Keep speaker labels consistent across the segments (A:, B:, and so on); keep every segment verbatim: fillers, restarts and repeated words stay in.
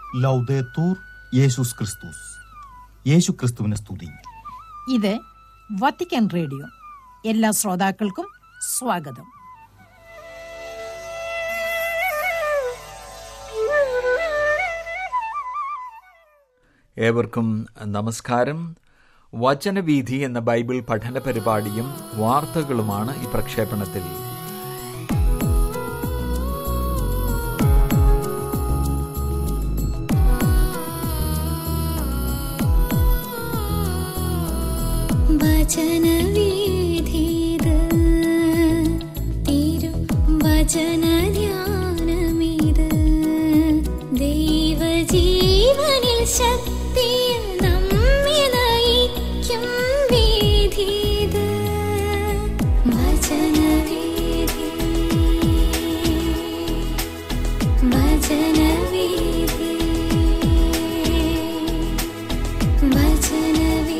A: ലൗദേത്തൂർ യേശുസ് ക്രിസ്തുസ്. യേശു ക്രിസ്തുവിനെ സ്തുതി.
B: ഇത് വത്തിക്കാൻ റേഡിയോ. എല്ലാ ശ്രോതാക്കൾക്കും സ്വാഗതം.
C: ഏവർക്കും നമസ്കാരം. വചനവീഥി എന്ന ബൈബിൾ പഠന പരിപാടിയും വാർത്തകളുമാണ് ഈ പ്രക്ഷേപണത്തിൽ.
D: വചനവീഥിത് തിരു വചനധ്യാനമിത് ദൈവജീവനിൽ ശക്തിയിൽ നമ്മെ നയിക്കും വീഥിത്. വചനവീഥി വചനവീഥി വചനവീഥി.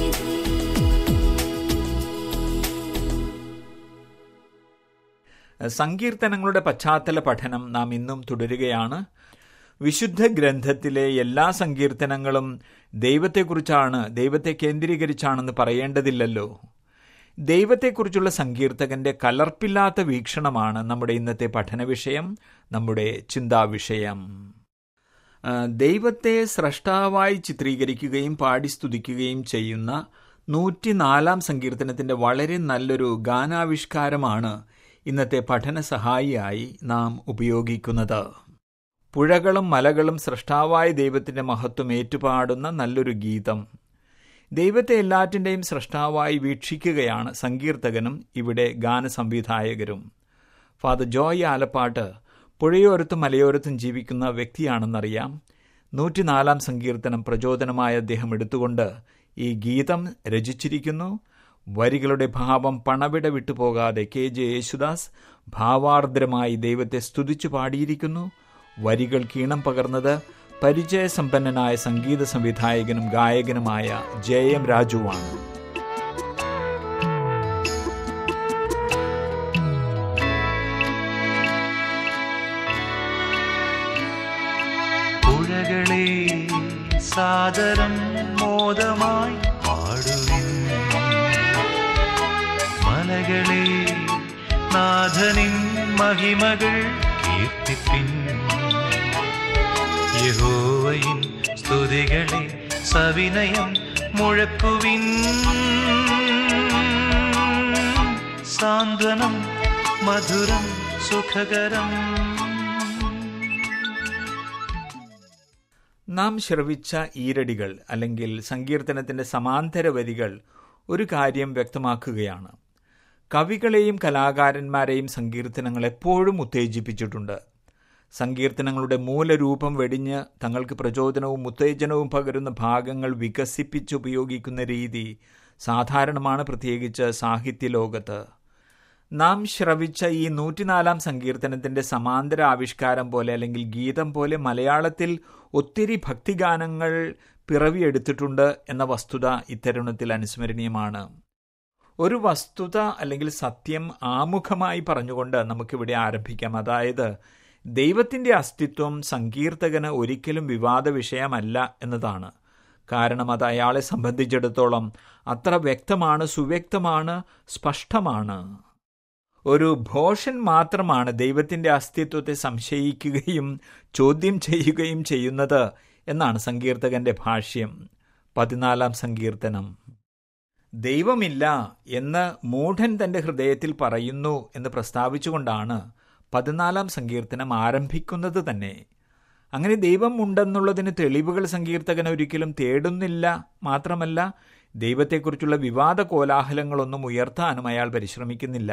C: സങ്കീർത്തനങ്ങളുടെ പശ്ചാത്തല പഠനം നാം ഇന്നും തുടരുകയാണ്. വിശുദ്ധ ഗ്രന്ഥത്തിലെ എല്ലാ സങ്കീർത്തനങ്ങളും ദൈവത്തെക്കുറിച്ചാണ്, ദൈവത്തെ കേന്ദ്രീകരിച്ചാണെന്ന് പറയേണ്ടതില്ലല്ലോ. ദൈവത്തെക്കുറിച്ചുള്ള സങ്കീർത്തകന്റെ കലർപ്പില്ലാത്ത വീക്ഷണമാണ് നമ്മുടെ ഇന്നത്തെ പഠന വിഷയം, നമ്മുടെ ചിന്താവിഷയം. ദൈവത്തെ സ്രഷ്ടാവായി ചിത്രീകരിക്കുകയും പാടി സ്തുതിക്കുകയും ചെയ്യുന്ന നൂറ്റിനാലാം സങ്കീർത്തനത്തിന്റെ വളരെ നല്ലൊരു ഗാനാവിഷ്കാരമാണ് ഇന്നത്തെ പഠന സഹായിയായി നാം ഉപയോഗിക്കുന്നത്. പുഴകളും മലകളും സ്രഷ്ടാവായ ദൈവത്തിന്റെ മഹത്വം ഏറ്റുപാടുന്ന നല്ലൊരു ഗീതം. ദൈവത്തെ എല്ലാറ്റിൻ്റെയും സ്രഷ്ടാവായി വീക്ഷിക്കുകയാണ് സങ്കീർത്തകനും ഇവിടെ ഗാനസംവിധായകരും. ഫാദർ ജോയ് ആലപ്പാട്ട് പുഴയോരത്തും മലയോരത്തും ജീവിക്കുന്ന വ്യക്തിയാണെന്നറിയാം. നൂറ്റിനാലാം സങ്കീർത്തനം പ്രചോദനമായ അദ്ദേഹം എടുത്തുകൊണ്ട് ഈ ഗീതം രചിച്ചിരിക്കുന്നു. വരികളുടെ ഭാവം പണവിട വിട്ടുപോകാതെ കെ ജെ യേശുദാസ് ഭാവാർദ്രമായി ദൈവത്തെ സ്തുതിച്ചു പാടിയിരിക്കുന്നു. വരികൾ ഈണം പകർന്നത് പരിചയസമ്പന്നനായ സംഗീത സംവിധായകനും ഗായകനുമായ ജെ എം രാജുവാണ്.
E: പുഴകളെ സാദരം മോദമായി പാടുവിൻ, മലകളെ നാഥനിൻ മഹിമകൾ കീർത്തിപ്പിൻ, യഹോവയിൻ സ്തുതികളെ സവിനയം മുഴക്കുവിൻ, സാന്ത്വനം മധുരം സുഖകരം.
C: നാം ശ്രവിച്ച ഈരടികൾ അല്ലെങ്കിൽ സങ്കീർത്തനത്തിന്റെ സമാന്തര വരികൾ ഒരു കാര്യം വ്യക്തമാക്കുകയാണ്. കവികളെയും കലാകാരന്മാരെയും സങ്കീർത്തനങ്ങൾ എപ്പോഴും ഉത്തേജിപ്പിച്ചിട്ടുണ്ട്. സങ്കീർത്തനങ്ങളുടെ മൂലരൂപം വെടിഞ്ഞ് തങ്ങൾക്ക് പ്രചോദനവും ഉത്തേജനവും പകരുന്ന ഭാഗങ്ങൾ വികസിപ്പിച്ചുപയോഗിക്കുന്ന രീതി സാധാരണമാണ്, പ്രത്യേകിച്ച് സാഹിത്യലോകത്ത്. നാം ശ്രവിച്ച ഈ നൂറ്റിനാലാം സങ്കീർത്തനത്തിന്റെ സമാന്തര ആവിഷ്കാരം പോലെ അല്ലെങ്കിൽ ഗീതം പോലെ മലയാളത്തിൽ ഒത്തിരി ഭക്തിഗാനങ്ങൾ പിറവിയെടുത്തിട്ടുണ്ട് എന്ന വസ്തുത ഇത്തരുണത്തിൽ അനുസ്മരണീയമാണ്. ഒരു വസ്തുത അല്ലെങ്കിൽ സത്യം ആമുഖമായി പറഞ്ഞുകൊണ്ട് നമുക്കിവിടെ ആരംഭിക്കാം. അതായത് ദൈവത്തിൻ്റെ അസ്തിത്വം സങ്കീർത്തകന് ഒരിക്കലും വിവാദ വിഷയമല്ല എന്നതാണ്. കാരണം അത് അയാളെ സംബന്ധിച്ചിടത്തോളം അത്ര വ്യക്തമാണ്, സുവ്യക്തമാണ്, സ്പഷ്ടമാണ്. ഒരു ഭോഷൻ മാത്രമാണ് ദൈവത്തിൻ്റെ അസ്തിത്വത്തെ സംശയിക്കുകയും ചോദ്യം ചെയ്യുകയും ചെയ്യുന്നത് എന്നാണ് സങ്കീർത്തകന്റെ ഭാഷ്യം. പതിനാലാം സങ്കീർത്തനം. ദൈവമില്ല എന്ന് മൂഢൻ തൻ്റെ ഹൃദയത്തിൽ പറയുന്നു എന്ന് പ്രസ്താവിച്ചുകൊണ്ടാണ് പതിനാലാം സങ്കീർത്തനം ആരംഭിക്കുന്നത് തന്നെ. അങ്ങനെ ദൈവം ഉണ്ടെന്നുള്ളതിന് തെളിവുകൾ സങ്കീർത്തകൻ ഒരിക്കലും തേടുന്നില്ല. മാത്രമല്ല, ദൈവത്തെക്കുറിച്ചുള്ള വിവാദ കോലാഹലങ്ങളൊന്നും ഉയർത്താനും അയാൾ പരിശ്രമിക്കുന്നില്ല.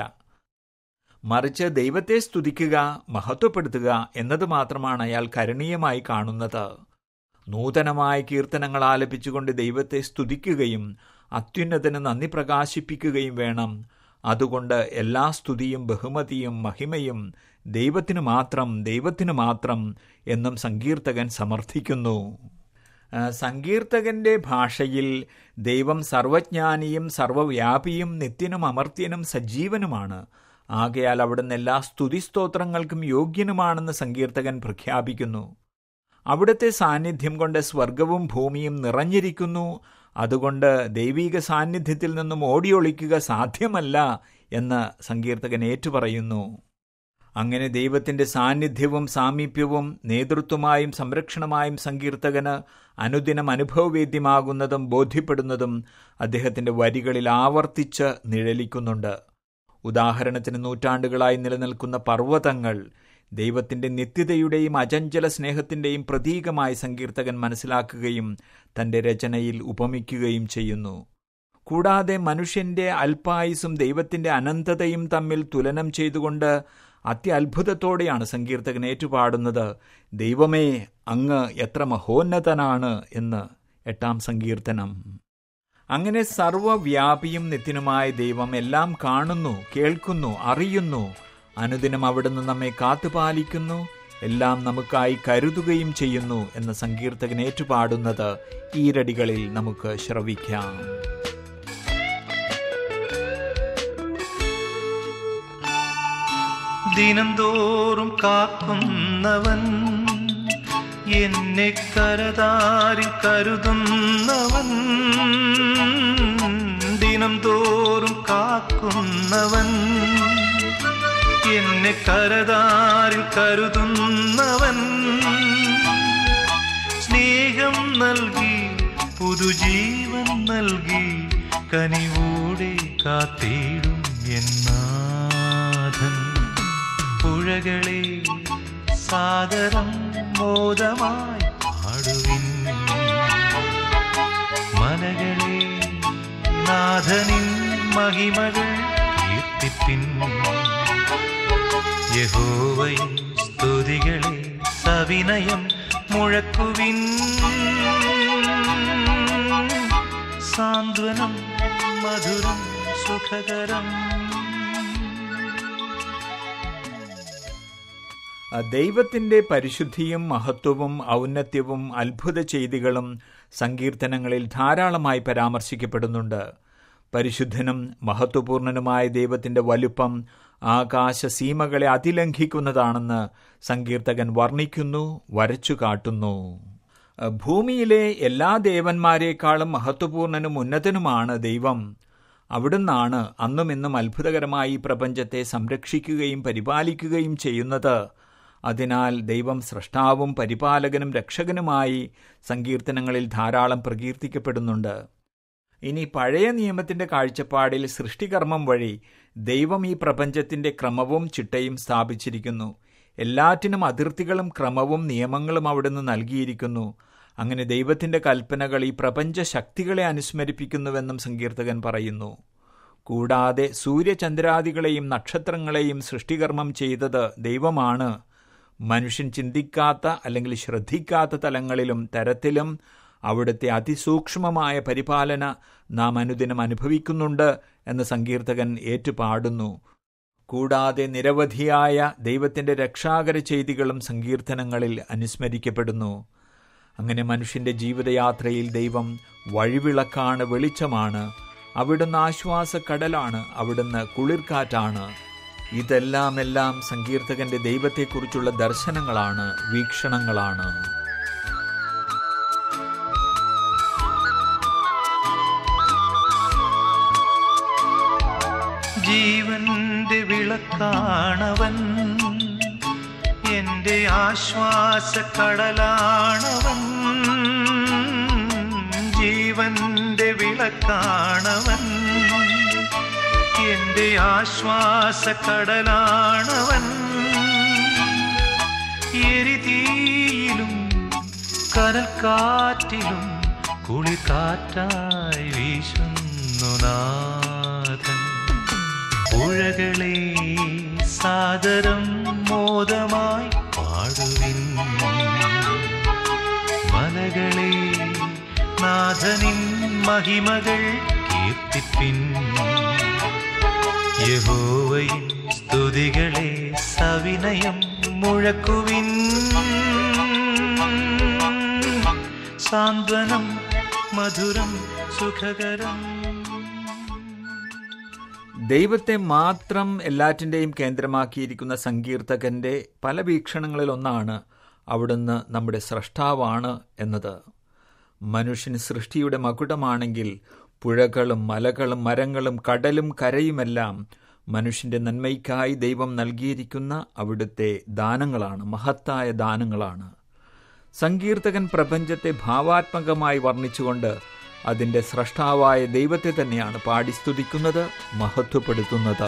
C: മറിച്ച് ദൈവത്തെ സ്തുതിക്കുക, മഹത്വപ്പെടുത്തുക എന്നത് മാത്രമാണ് അയാൾ കരണീയമായി കാണുന്നത്. നൂതനമായ കീർത്തനങ്ങൾ ആലപിച്ചുകൊണ്ട് ദൈവത്തെ സ്തുതിക്കുകയും അത്യുന്നതന് നന്ദി പ്രകാശിപ്പിക്കുകയും വേണം. അതുകൊണ്ട് എല്ലാ സ്തുതിയും ബഹുമതിയും മഹിമയും ദൈവത്തിനു മാത്രം, ദൈവത്തിനു മാത്രം എന്നും സങ്കീർത്തകൻ സമർത്ഥിക്കുന്നു. സങ്കീർത്തകന്റെ ഭാഷയിൽ ദൈവം സർവജ്ഞാനിയും സർവവ്യാപിയും നിത്യനും അമർത്യനും സജീവനുമാണ്. ആകയാൽ അവിടുന്ന് എല്ലാ സ്തുതിസ്തോത്രങ്ങൾക്കും യോഗ്യനുമാണെന്ന് സങ്കീർത്തകൻ പ്രഖ്യാപിക്കുന്നു. അവിടുത്തെ സാന്നിധ്യം കൊണ്ട് സ്വർഗവും ഭൂമിയും നിറഞ്ഞിരിക്കുന്നു. അതുകൊണ്ട് ദൈവീക സാന്നിധ്യത്തിൽ നിന്നും ഓടിയൊളിക്കുക സാധ്യമല്ല എന്ന് സങ്കീർത്തകൻ ഏറ്റുപറയുന്നു. അങ്ങനെ ദൈവത്തിൻ്റെ സാന്നിധ്യവും സാമീപ്യവും നേതൃത്വമായും സംരക്ഷണമായും സങ്കീർത്തകന് അനുദിനം അനുഭവവേദ്യമാകുന്നതും ബോധ്യപ്പെടുന്നതും അദ്ദേഹത്തിൻ്റെ വരികളിൽ ആവർത്തിച്ച് നിഴലിക്കുന്നുണ്ട്. ഉദാഹരണത്തിന്, നൂറ്റാണ്ടുകളായി നിലനിൽക്കുന്ന പർവ്വതങ്ങൾ ദൈവത്തിൻ്റെ നിത്യതയുടെയും അചഞ്ചല സ്നേഹത്തിൻ്റെയും പ്രതീകമായി സങ്കീർത്തകൻ മനസ്സിലാക്കുകയും തൻ്റെ രചനയിൽ ഉപമിക്കുകയും ചെയ്യുന്നു. കൂടാതെ മനുഷ്യൻ്റെ അല്പായുസും ദൈവത്തിൻ്റെ അനന്തതയും തമ്മിൽ തുലനം ചെയ്തുകൊണ്ട് അത്യത്ഭുതത്തോടെയാണ് സങ്കീർത്തകൻ ഏറ്റുപാടുന്നത്, ദൈവമേ, അങ്ങ് എത്ര മഹോന്നതനാണ് എന്ന്. എട്ടാം സങ്കീർത്തനം. അങ്ങനെ സർവ്വവ്യാപിയും നിത്യനുമായ ദൈവം എല്ലാം കാണുന്നു, കേൾക്കുന്നു, അറിയുന്നു. അനുദിനം അവിടുന്ന് നമ്മെ കാത്തുപാലിക്കുന്നു, എല്ലാം നമുക്കായി കരുതുകയും ചെയ്യുന്നു എന്ന് സങ്കീർത്തകൻ ഏറ്റുപാടുന്നത് ഈരടികളിൽ നമുക്ക് ശ്രവിക്കാം.
E: ദിനംതോറും കാക്കുന്നവൻ, എന്നെ കരതാരിൽ കരുതുന്നവൻ. ദിനം തോറും കാക്കുന്നവൻ, എന്നെ കരതാരിൽ കരുതുന്നവൻ. സ്നേഹം നൽകി പുതുജീവൻ നൽകി കനിവോടെ കാത്തിടും എന്നാഥൻ. പുഴകളെ സാദരം മോദമായി പാടുവിൻ, മലകളെ നാഥനിൻ മഹിമകൾ കീർത്തിപ്പിൻ. യഹോവയിൻ സ്തുതികളെ സവിനയം മുഴക്കുവിൻ. സാന്ത്വനം മധുരം സുഖകരം.
C: ദൈവത്തിൻ്റെ പരിശുദ്ധിയും മഹത്വവും ഔന്നത്യവും അത്ഭുത ചെയ്തികളും സങ്കീർത്തനങ്ങളിൽ ധാരാളമായി പരാമർശിക്കപ്പെടുന്നുണ്ട്. പരിശുദ്ധനും മഹത്വപൂർണനുമായ ദൈവത്തിൻ്റെ വലുപ്പം ആകാശസീമകളെ അതിലംഘിക്കുന്നതാണെന്ന് സങ്കീർത്തകൻ വർണ്ണിക്കുന്നു, വരച്ചു കാട്ടുന്നു. ഭൂമിയിലെ എല്ലാ ദേവന്മാരെക്കാളും മഹത്വപൂർണനും ഉന്നതനുമാണ് ദൈവം. അവിടുന്നാണ് അന്നും ഇന്നും അത്ഭുതകരമായി ഈ പ്രപഞ്ചത്തെ സംരക്ഷിക്കുകയും പരിപാലിക്കുകയും ചെയ്യുന്നത്. അതിനാൽ ദൈവം സ്രഷ്ടാവും പരിപാലകനും രക്ഷകനുമായി സങ്കീർത്തനങ്ങളിൽ ധാരാളം പ്രകീർത്തിക്കപ്പെടുന്നുണ്ട്. ഇനി പഴയ നിയമത്തിൻ്റെ കാഴ്ചപ്പാടിൽ സൃഷ്ടികർമ്മം വഴി ദൈവം ഈ പ്രപഞ്ചത്തിൻ്റെ ക്രമവും ചിട്ടയും സ്ഥാപിച്ചിരിക്കുന്നു. എല്ലാറ്റിനും അതിർത്തികളും ക്രമവും നിയമങ്ങളും അവിടുന്ന് നൽകിയിരിക്കുന്നു. അങ്ങനെ ദൈവത്തിൻ്റെ കൽപ്പനകൾ ഈ പ്രപഞ്ച ശക്തികളെ അനുസ്മരിപ്പിക്കുന്നുവെന്നും സങ്കീർത്തകൻ പറയുന്നു. കൂടാതെ സൂര്യചന്ദ്രാദികളെയും നക്ഷത്രങ്ങളെയും സൃഷ്ടികർമ്മം ചെയ്തത് ദൈവമാണ്. മനുഷ്യൻ ചിന്തിക്കാത്ത അല്ലെങ്കിൽ ശ്രദ്ധിക്കാത്ത തലങ്ങളിലും തരത്തിലും അവിടുത്തെ അതിസൂക്ഷ്മമായ പരിപാലന നാം അനുദിനം അനുഭവിക്കുന്നുണ്ട് എന്ന് സങ്കീർത്തകൻ ഏറ്റുപാടുന്നു. കൂടാതെ നിരവധിയായ ദൈവത്തിൻ്റെ രക്ഷാകര ചെയ്തികളും സങ്കീർത്തനങ്ങളിൽ അനുസ്മരിക്കപ്പെടുന്നു. അങ്ങനെ മനുഷ്യൻ്റെ ജീവിതയാത്രയിൽ ദൈവം വഴിവിളക്കാണ്, വെളിച്ചമാണ്. അവിടുന്ന് ആശ്വാസക്കടലാണ്, അവിടുന്ന് കുളിർക്കാറ്റാണ്. ഇതെല്ലാം എല്ലാം സങ്കീർത്തകന്റെ ദൈവത്തെക്കുറിച്ചുള്ള ദർശനങ്ങളാണ്, വീക്ഷണങ്ങളാണ്.
E: ജീവന്റെ വിളക്കാണവൻ, എന്റെ ആശ്വാസക്കടലാണവൻ. ജീവന്റെ വിളക്കാണവൻ, എന്റെ ആശ്വാസക്കടലാണവൻ. എരിതീയിലും കനൽക്കാറ്റിലും കുളിർക്കാറ്റായി വീശുന്നു നാഥൻ. പുഴകളെ സാദരം മോദമായി പാടുവിൻ, മലകളെ നാഥനിൻ മഹിമകൾ കീർത്തിപ്പിൻ. യഹോവയിൻ സ്തുതികളെ സവിനയം മുഴക്കുവിൻ. സാന്ത്വനം മധുരം സുഖകരം.
C: ദൈവത്തെ മാത്രം എല്ലാറ്റിൻ്റെയും കേന്ദ്രമാക്കിയിരിക്കുന്ന സങ്കീർത്തകന്റെ പല വീക്ഷണങ്ങളിലൊന്നാണ് അവിടുന്ന് നമ്മുടെ സ്രഷ്ടാവാണ് എന്നത്. മനുഷ്യൻ സൃഷ്ടിയുടെ മകുടമാണെങ്കിൽ പുഴകളും മലകളും മരങ്ങളും കടലും കരയുമെല്ലാം മനുഷ്യൻ്റെ നന്മയ്ക്കായി ദൈവം നൽകിയിരിക്കുന്ന അവിടുത്തെ ദാനങ്ങളാണ്, മഹത്തായ ദാനങ്ങളാണ്. സങ്കീർത്തകൻ പ്രപഞ്ചത്തെ ഭാവാത്മകമായി വർണ്ണിച്ചുകൊണ്ട് അതിൻ്റെ സ്രഷ്ടാവായ ദൈവത്തെ തന്നെയാണ് പാടി സ്തുതിക്കുന്നത്, മഹത്വപ്പെടുത്തുന്നത്.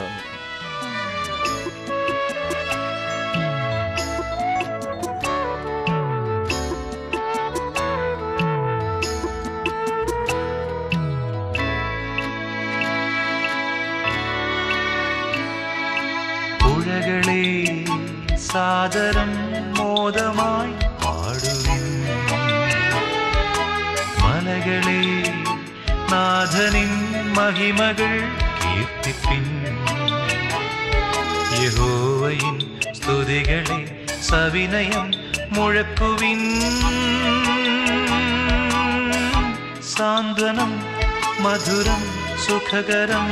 E: പുഴകളെ സാദരം മോദമായി പാടുവിൻ, മലകളെ നാഥനിൻ മഹിമകൾ കീർത്തിപ്പിൻ. യഹോവയിൻ സ്തുതികളെ സവിനയം മുഴക്കുവിൻ, സാന്ത്വനം മധുരം സുഖകരം.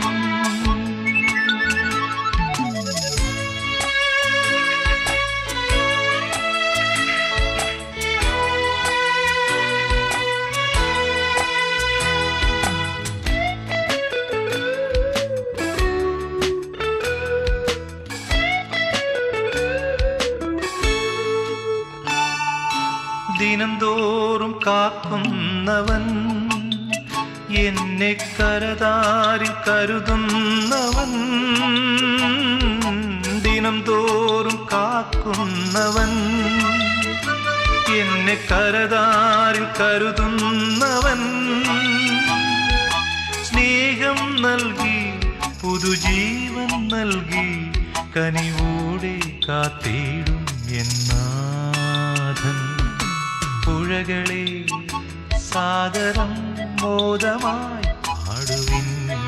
E: ദിനംതോറും കാക്കുന്നവൻ, എന്നെ കരതാരിൽ കരുതുന്നവൻ. ദിനംതോറും കാക്കുന്നവൻ, എന്നെ കരതാരിൽ കരുതുന്നവൻ. സ്നേഹം നൽകി പുതുജീവൻ നൽകി കനിവോടെ കാത്തിടും എന്നാഥൻ. പുഴകളെ സാദരം മോദമായി പാടുവിൻ,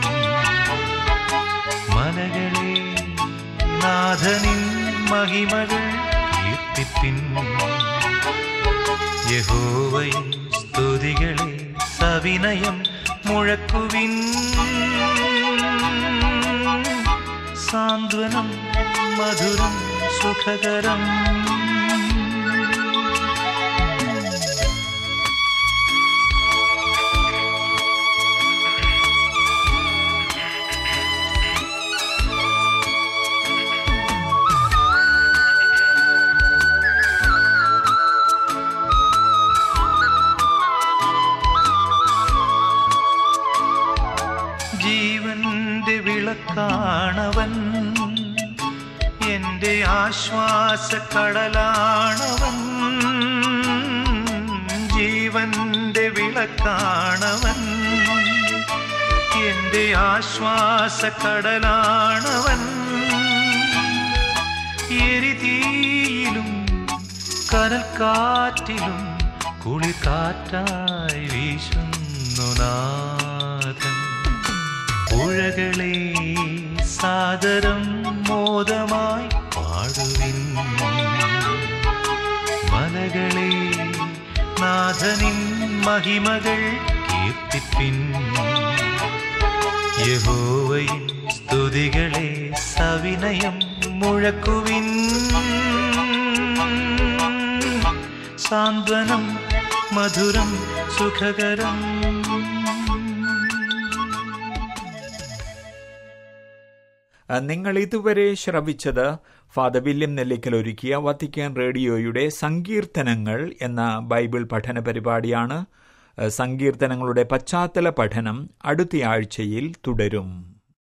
E: മലകളെ നാഥനിൻ മഹിമകൾ കീർത്തിപ്പിൻ. യഹോവയിൻ സ്തുതികളെ സവിനയം മുഴക്കുവിൻ, സാന്ത്വനം മധുരം സുഖകരം. ജീവന്റെ വിളക്കാണവൻ, എന്റെ ആശ്വാസക്കടലാണവൻ. ജീവന്റെ വിളക്കാണവൻ, എന്റെ ആശ്വാസക്കടലാണവൻ. എരിതീയിലും കനൽക്കാറ്റിലും കുളിർക്കാറ്റായി വീശുന്നു നാഥൻ. പുഴകളെ സാദരം മോദമായി പാടുവിൻ, മലകളെ നാഥനിൻ മഹിമകൾ കീർത്തിപ്പിൻ. യഹോവയിൻ സ്തുതികളെ സവിനയം മുഴക്കുവിൻ, സാന്ത്വനം മധുരം സുഖകരം.
C: നിങ്ങൾ ഇതുവരെ ശ്രവിച്ചത് ഫാദർ വില്യം നെല്ലിക്കൽ ഒരുക്കിയ വത്തിക്കാൻ റേഡിയോയുടെ സങ്കീർത്തനങ്ങൾ എന്ന ബൈബിൾ പഠന പരിപാടിയാണ്. സങ്കീർത്തനങ്ങളുടെ പശ്ചാത്തല പഠനം അടുത്തയാഴ്ചയിൽ തുടരും.